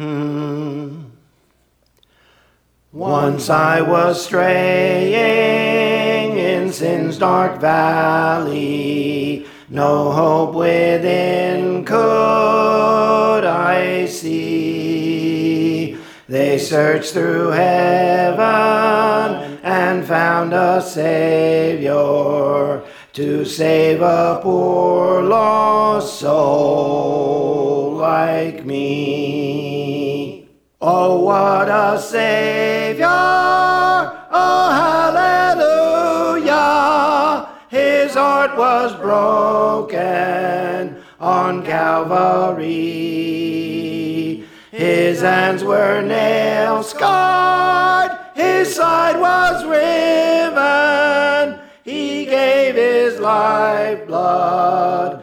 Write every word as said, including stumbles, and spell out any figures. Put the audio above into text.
Hmm. Once I was straying in sin's dark valley, no hope within could I see. They searched through heaven and found a Savior to save a poor lost soul like me. Oh, what a Savior! Oh, hallelujah! His heart was broken on Calvary. His hands were nail-scarred, his side was riven. He gave his lifeblood